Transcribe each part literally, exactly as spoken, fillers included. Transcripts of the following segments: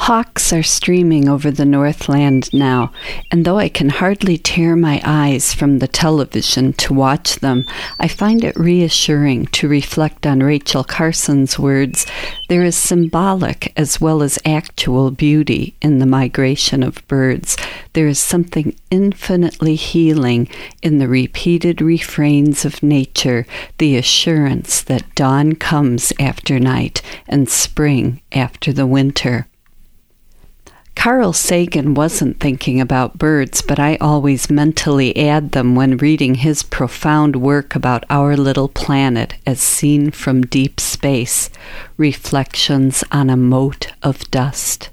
Hawks are streaming over the Northland now, and though I can hardly tear my eyes from the television to watch them, I find it reassuring to reflect on Rachel Carson's words, "There is symbolic as well as actual beauty in the migration of birds. There is something infinitely healing in the repeated refrains of nature, the assurance that dawn comes after night and spring after the winter." Carl Sagan wasn't thinking about birds, but I always mentally add them when reading his profound work about our little planet as seen from deep space, Reflections on a Mote of Dust.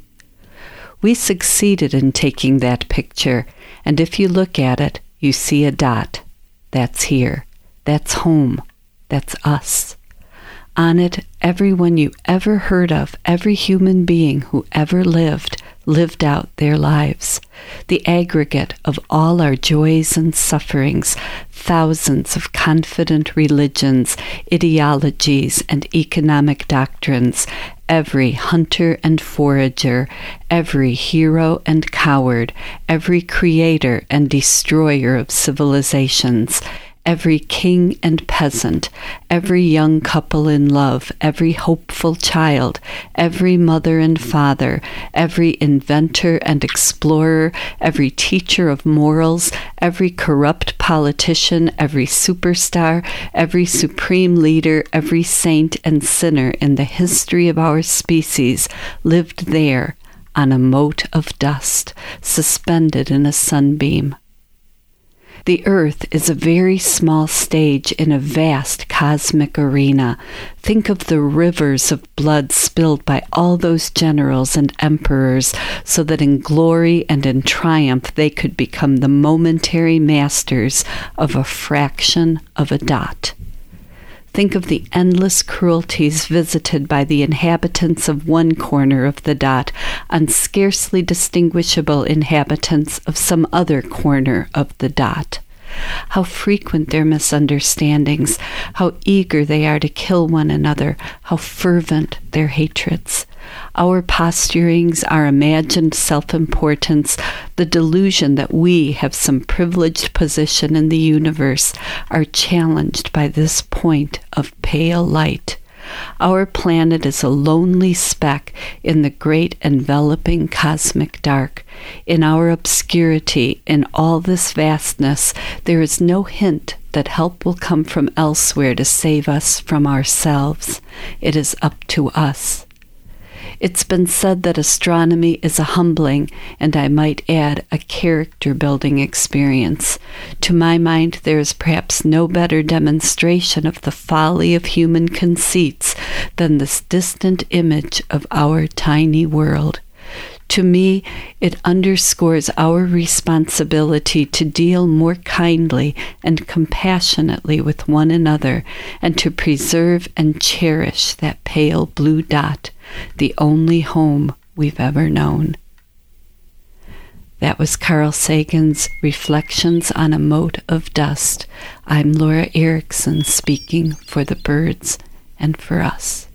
We succeeded in taking that picture, and if you look at it, you see a dot. That's here. That's home. That's us. On it, everyone you ever heard of, every human being who ever lived, lived out their lives. The aggregate of all our joys and sufferings, thousands of confident religions, ideologies, and economic doctrines, every hunter and forager, every hero and coward, every creator and destroyer of civilizations, every king and peasant, every young couple in love, every hopeful child, every mother and father, every inventor and explorer, every teacher of morals, every corrupt politician, every superstar, every supreme leader, every saint and sinner in the history of our species lived there on a mote of dust, suspended in a sunbeam. The Earth is a very small stage in a vast cosmic arena. Think of the rivers of blood spilled by all those generals and emperors so that in glory and in triumph they could become the momentary masters of a fraction of a dot. Think of the endless cruelties visited by the inhabitants of one corner of the dot on scarcely distinguishable inhabitants of some other corner of the dot. How frequent their misunderstandings, how eager they are to kill one another, how fervent their hatreds. Our posturings, our imagined self-importance, the delusion that we have some privileged position in the universe are challenged by this point of pale light. Our planet is a lonely speck in the great enveloping cosmic dark. In our obscurity, in all this vastness, there is no hint that help will come from elsewhere to save us from ourselves. It is up to us. It's been said that astronomy is a humbling, and I might add, a character-building experience. To my mind, there is perhaps no better demonstration of the folly of human conceits than this distant image of our tiny world. To me, it underscores our responsibility to deal more kindly and compassionately with one another, and to preserve and cherish that pale blue dot, the only home we've ever known. That was Carl Sagan's Reflections on a Mote of Dust. I'm Laura Erickson, speaking for the birds and for us.